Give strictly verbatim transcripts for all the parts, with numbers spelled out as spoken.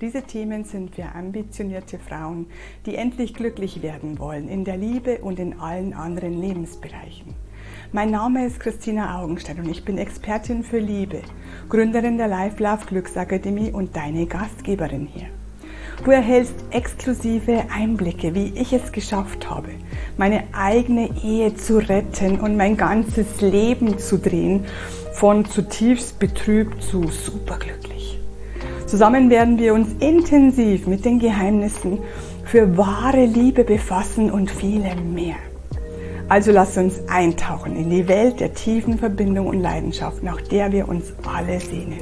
diese Themen sind für ambitionierte Frauen, die endlich glücklich werden wollen in der Liebe und in allen anderen Lebensbereichen. Mein Name ist Christina Augenstein und ich bin Expertin für Liebe, Gründerin der Life Love Glücksakademie und deine Gastgeberin hier. Du erhältst exklusive Einblicke, wie ich es geschafft habe, meine eigene Ehe zu retten und mein ganzes Leben zu drehen, von zutiefst betrübt zu superglücklich. Zusammen werden wir uns intensiv mit den Geheimnissen für wahre Liebe befassen und vielem mehr. Also lass uns eintauchen in die Welt der tiefen Verbindung und Leidenschaft, nach der wir uns alle sehnen.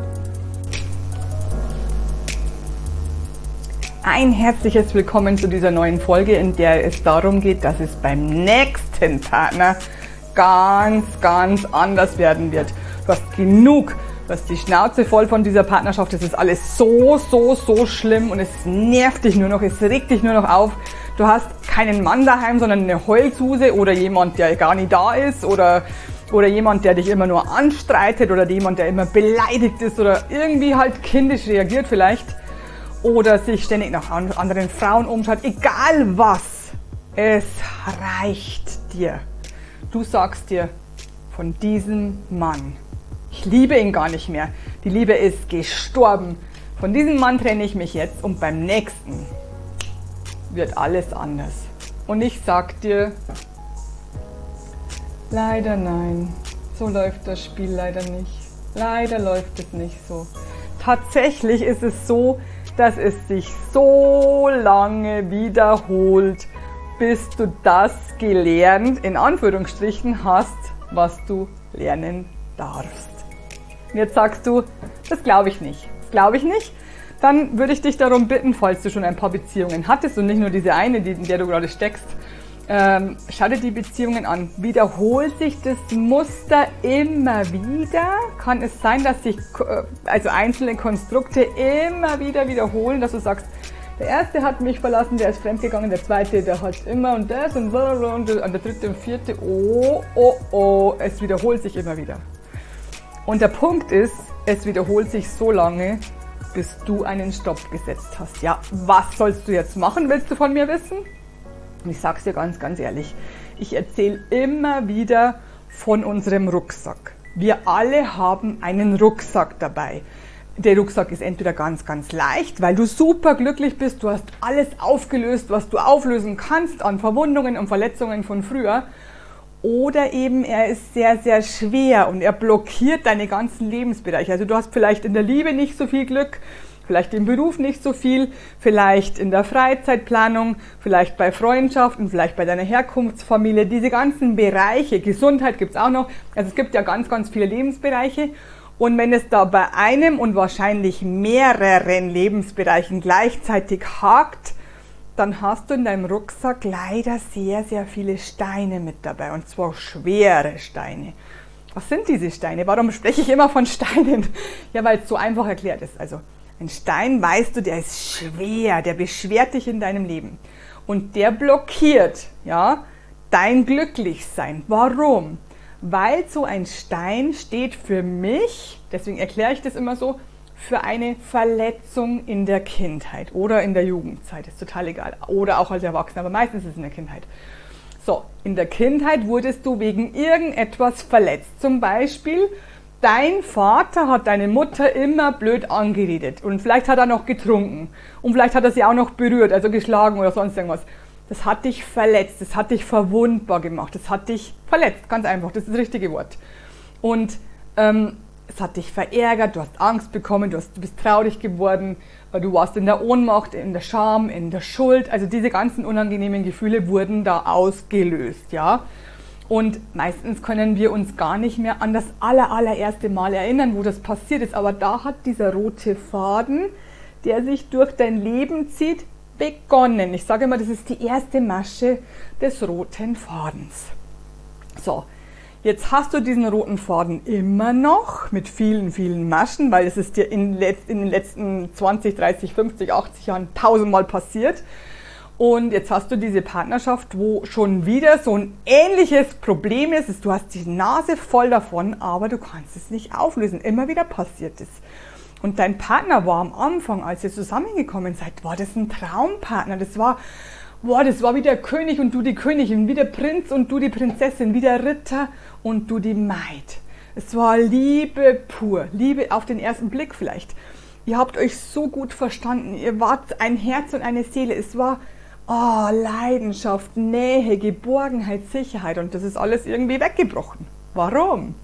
Ein herzliches Willkommen zu dieser neuen Folge, in der es darum geht, dass es beim nächsten Partner ganz, ganz anders werden wird. Du hast genug, du hast die Schnauze voll von dieser Partnerschaft, es ist alles so, so, so schlimm und es nervt dich nur noch, es regt dich nur noch auf. Du hast keinen Mann daheim, sondern eine Heulsuse oder jemand, der gar nicht da ist oder, oder jemand, der dich immer nur anstreitet oder jemand, der immer beleidigt ist oder irgendwie halt kindisch reagiert vielleicht oder sich ständig nach anderen Frauen umschaut. Egal was, es reicht dir. Du sagst dir von diesem Mann, ich liebe ihn gar nicht mehr, die Liebe ist gestorben. Von diesem Mann trenne ich mich jetzt und beim nächsten wird alles anders. Und ich sag dir, leider nein, so läuft das Spiel leider nicht. Leider läuft es nicht so. Tatsächlich ist es so, dass es sich so lange wiederholt, bis du das gelernt, in Anführungsstrichen, hast, was du lernen darfst. Und jetzt sagst du, das glaube ich nicht. Das glaube ich nicht. Dann würde ich dich darum bitten, falls du schon ein paar Beziehungen hattest und nicht nur diese eine, die, in der du gerade steckst, ähm, schau dir die Beziehungen an. Wiederholt sich das Muster immer wieder? Kann es sein, dass sich also einzelne Konstrukte immer wieder wiederholen, dass du sagst, der erste hat mich verlassen, der ist fremdgegangen, der zweite, der hat immer und das und blablabla und der dritte und vierte, oh, oh, oh, es wiederholt sich immer wieder. Und der Punkt ist, es wiederholt sich so lange, bis du einen Stopp gesetzt hast. Ja, was sollst du jetzt machen, willst du von mir wissen? Und ich sag's dir ganz, ganz ehrlich, ich erzähle immer wieder von unserem Rucksack. Wir alle haben einen Rucksack dabei. Der Rucksack ist entweder ganz, ganz leicht, weil du super glücklich bist, du hast alles aufgelöst, was du auflösen kannst an Verwundungen und Verletzungen von früher. Oder eben er ist sehr, sehr schwer und er blockiert deine ganzen Lebensbereiche. Also du hast vielleicht in der Liebe nicht so viel Glück, vielleicht im Beruf nicht so viel, vielleicht in der Freizeitplanung, vielleicht bei Freundschaften, vielleicht bei deiner Herkunftsfamilie. Diese ganzen Bereiche, Gesundheit gibt's auch noch. Also es gibt ja ganz, ganz viele Lebensbereiche. Und wenn es da bei einem und wahrscheinlich mehreren Lebensbereichen gleichzeitig hakt, dann hast du in deinem Rucksack leider sehr, sehr viele Steine mit dabei, und zwar schwere Steine. Was sind diese Steine? Warum spreche ich immer von Steinen? Ja, weil es so einfach erklärt ist. Also ein Stein, weißt du, der ist schwer, der beschwert dich in deinem Leben und der blockiert, ja, dein Glücklichsein. Warum? Weil so ein Stein steht für mich, deswegen erkläre ich das immer so, für eine Verletzung in der Kindheit oder in der Jugendzeit, ist total egal, oder auch als Erwachsener, aber meistens ist es in der Kindheit. So, in der Kindheit wurdest du wegen irgendetwas verletzt. Zum Beispiel, dein Vater hat deine Mutter immer blöd angeredet und vielleicht hat er noch getrunken und vielleicht hat er sie auch noch berührt, also geschlagen oder sonst irgendwas. Das hat dich verletzt, das hat dich verwundbar gemacht, das hat dich verletzt, ganz einfach, das ist das richtige Wort. Und ähm, es hat dich verärgert, du hast Angst bekommen, du, hast, du bist traurig geworden, du warst in der Ohnmacht, in der Scham, in der Schuld. Also diese ganzen unangenehmen Gefühle wurden da ausgelöst, ja. Und meistens können wir uns gar nicht mehr an das aller, allererste Mal erinnern, wo das passiert ist. Aber da hat dieser rote Faden, der sich durch dein Leben zieht, begonnen. Ich sage immer, das ist die erste Masche des roten Fadens. So. Jetzt hast du diesen roten Faden immer noch mit vielen, vielen Maschen, weil es ist dir in, letz- in den letzten zwanzig, dreißig, fünfzig, achtzig Jahren tausendmal passiert. Und jetzt hast du diese Partnerschaft, wo schon wieder so ein ähnliches Problem ist. Du hast die Nase voll davon, aber du kannst es nicht auflösen. Immer wieder passiert es. Und dein Partner war am Anfang, als ihr zusammengekommen seid, war das ein Traumpartner. Das war, boah, das war wie der König und du die Königin, wie der Prinz und du die Prinzessin, wie der Ritter und du die Maid. Es war Liebe pur, Liebe auf den ersten Blick vielleicht. Ihr habt euch so gut verstanden, ihr wart ein Herz und eine Seele. Es war oh, Leidenschaft, Nähe, Geborgenheit, Sicherheit und das ist alles irgendwie weggebrochen. Warum?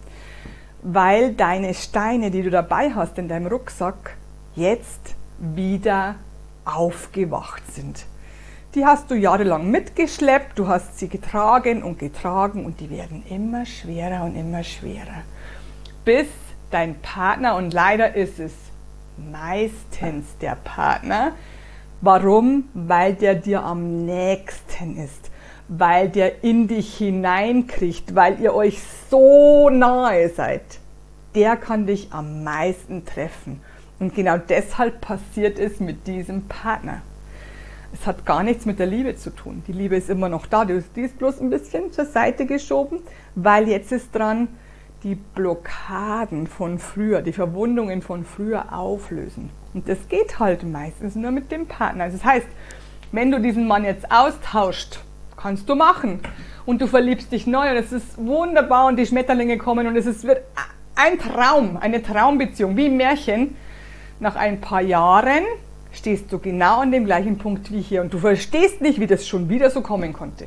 Weil deine Steine, die du dabei hast in deinem Rucksack, jetzt wieder aufgewacht sind. Die hast du jahrelang mitgeschleppt, du hast sie getragen und getragen und die werden immer schwerer und immer schwerer. Bis dein Partner, und leider ist es meistens der Partner, warum? Weil der dir am nächsten ist. Weil der in dich hineinkriegt, weil ihr euch so nahe seid, der kann dich am meisten treffen. Und genau deshalb passiert es mit diesem Partner. Es hat gar nichts mit der Liebe zu tun. Die Liebe ist immer noch da, die ist bloß ein bisschen zur Seite geschoben, weil jetzt ist dran, die Blockaden von früher, die Verwundungen von früher auflösen. Und das geht halt meistens nur mit dem Partner. Also das heißt, wenn du diesen Mann jetzt austauscht, kannst du machen. Und du verliebst dich neu und es ist wunderbar und die Schmetterlinge kommen und es ist, wird ein Traum, eine Traumbeziehung, wie ein Märchen. Nach ein paar Jahren stehst du genau an dem gleichen Punkt wie hier und du verstehst nicht, wie das schon wieder so kommen konnte.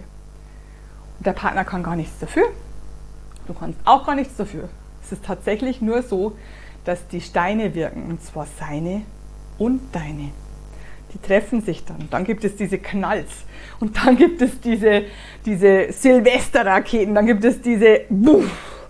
Und der Partner kann gar nichts dafür. Du kannst auch gar nichts dafür. Es ist tatsächlich nur so, dass die Steine wirken, und zwar seine und deine. Die treffen sich dann. Dann gibt es diese Knalls und dann gibt es diese, diese Silvesterraketen, dann gibt es diese Buff,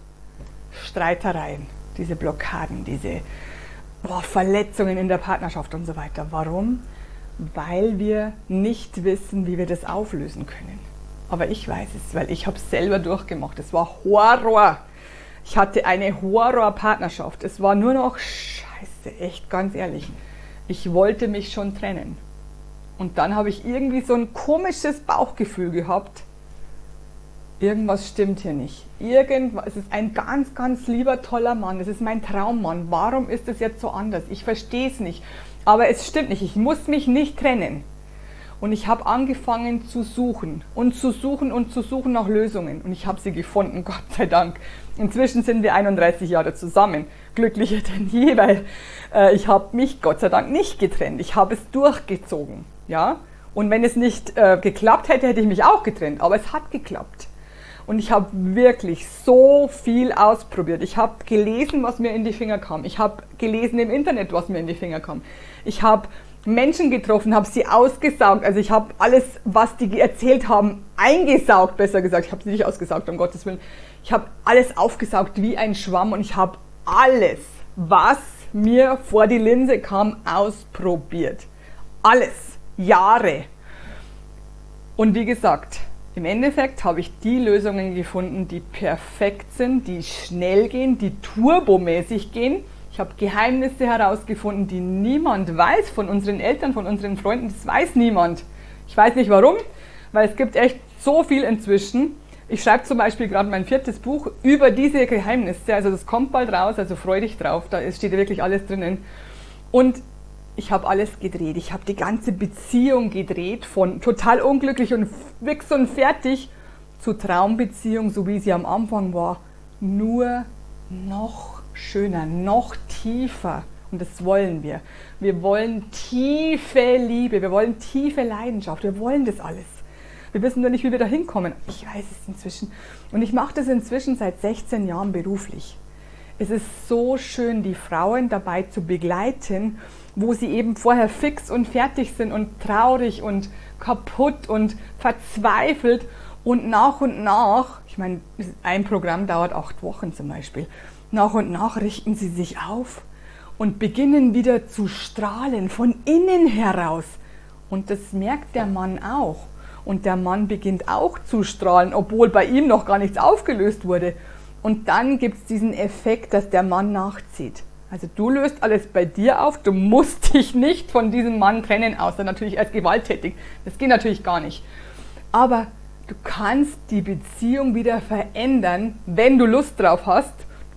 Streitereien, diese Blockaden, diese boah, Verletzungen in der Partnerschaft und so weiter. Warum? Weil wir nicht wissen, wie wir das auflösen können. Aber ich weiß es, weil ich habe es selber durchgemacht. Es war Horror. Ich hatte eine Horror-Partnerschaft. Es war nur noch Scheiße, echt ganz ehrlich. Ich wollte mich schon trennen. Und dann habe ich irgendwie so ein komisches Bauchgefühl gehabt. Irgendwas stimmt hier nicht. Irgendwas, es ist ein ganz, ganz lieber, toller Mann. Es ist mein Traummann. Warum ist es jetzt so anders? Ich verstehe es nicht. Aber es stimmt nicht. Ich muss mich nicht trennen. Und ich habe angefangen zu suchen und zu suchen und zu suchen nach Lösungen. Und ich habe sie gefunden, Gott sei Dank. Inzwischen sind wir einunddreißig Jahre zusammen. Glücklicher denn je, weil äh, ich habe mich Gott sei Dank nicht getrennt. Ich habe es durchgezogen. Ja? Und wenn es nicht äh, geklappt hätte, hätte ich mich auch getrennt. Aber es hat geklappt. Und ich habe wirklich so viel ausprobiert. Ich habe gelesen, was mir in die Finger kam. Ich habe gelesen im Internet, was mir in die Finger kam. Ich habe Menschen getroffen, habe sie ausgesaugt. Also ich habe alles, was die erzählt haben, eingesaugt, besser gesagt. Ich habe sie nicht ausgesaugt, um Gottes Willen. Ich habe alles aufgesaugt wie ein Schwamm und ich habe alles, was mir vor die Linse kam, ausprobiert. Alles. Jahre. Und wie gesagt, im Endeffekt habe ich die Lösungen gefunden, die perfekt sind, die schnell gehen, die turbomäßig gehen. Ich habe Geheimnisse herausgefunden, die niemand weiß, von unseren Eltern, von unseren Freunden, das weiß niemand. Ich weiß nicht warum, weil es gibt echt so viel inzwischen. Ich schreibe zum Beispiel gerade mein viertes Buch über diese Geheimnisse, also das kommt bald raus, also freu dich drauf, da steht wirklich alles drinnen. Und ich habe alles gedreht, ich habe die ganze Beziehung gedreht, von total unglücklich und fix und fertig zu Traumbeziehung, so wie sie am Anfang war, nur noch schöner, noch tiefer. Und das wollen wir. Wir wollen tiefe Liebe, wir wollen tiefe Leidenschaft, wir wollen das alles. Wir wissen nur nicht, wie wir da hinkommen. Ich weiß es inzwischen. Und ich mache das inzwischen seit sechzehn Jahren beruflich. Es ist so schön, die Frauen dabei zu begleiten, wo sie eben vorher fix und fertig sind und traurig und kaputt und verzweifelt. Und nach und nach, ich meine, ein Programm dauert acht Wochen zum Beispiel, nach und nach richten sie sich auf und beginnen wieder zu strahlen, von innen heraus. Und das merkt der Mann auch. Und der Mann beginnt auch zu strahlen, obwohl bei ihm noch gar nichts aufgelöst wurde. Und dann gibt es diesen Effekt, dass der Mann nachzieht. Also du löst alles bei dir auf, du musst dich nicht von diesem Mann trennen, außer natürlich als gewalttätig. Das geht natürlich gar nicht. Aber du kannst die Beziehung wieder verändern, wenn du Lust drauf hast. Du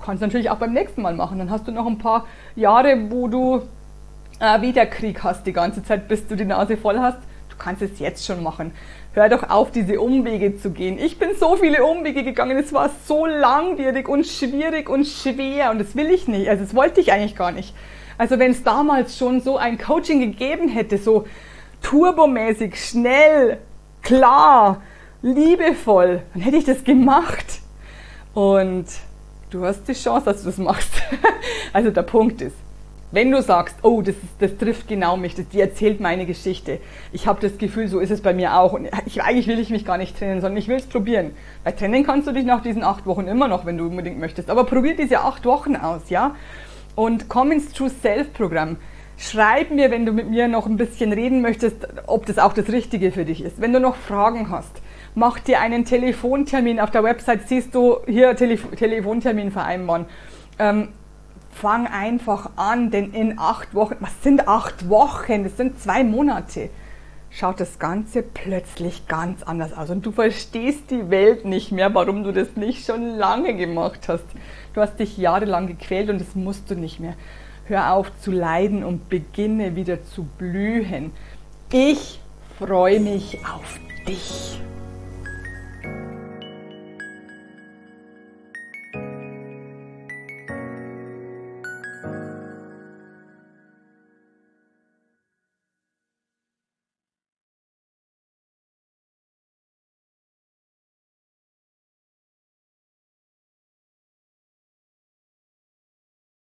kannst du natürlich auch beim nächsten Mal machen. Dann hast du noch ein paar Jahre, wo du äh, wieder Krieg hast die ganze Zeit, bis du die Nase voll hast. Du kannst es jetzt schon machen. Hör doch auf, diese Umwege zu gehen. Ich bin so viele Umwege gegangen, es war so langwierig und schwierig und schwer und das will ich nicht, also das wollte ich eigentlich gar nicht. Also wenn es damals schon so ein Coaching gegeben hätte, so turbomäßig, schnell, klar, liebevoll, dann hätte ich das gemacht. Und du hast die Chance, dass du das machst. Also der Punkt ist, wenn du sagst, oh, das, ist, das trifft genau mich, das, die erzählt meine Geschichte. Ich habe das Gefühl, so ist es bei mir auch. Und ich, eigentlich will ich mich gar nicht trennen, sondern ich will es probieren. Bei trennen kannst du dich nach diesen acht Wochen immer noch, wenn du unbedingt möchtest. Aber probier diese acht Wochen aus, ja? Und komm ins True Self Programm. Schreib mir, wenn du mit mir noch ein bisschen reden möchtest, ob das auch das Richtige für dich ist. Wenn du noch Fragen hast, mach dir einen Telefontermin. Auf der Website siehst du hier Telef Telefontermin vereinbaren. Ähm, Fang einfach an, denn in acht Wochen, was sind acht Wochen? Das sind zwei Monate. Schaut das Ganze plötzlich ganz anders aus und du verstehst die Welt nicht mehr, warum du das nicht schon lange gemacht hast. Du hast dich jahrelang gequält und das musst du nicht mehr. Hör auf zu leiden und beginne wieder zu blühen. Ich freue mich auf dich.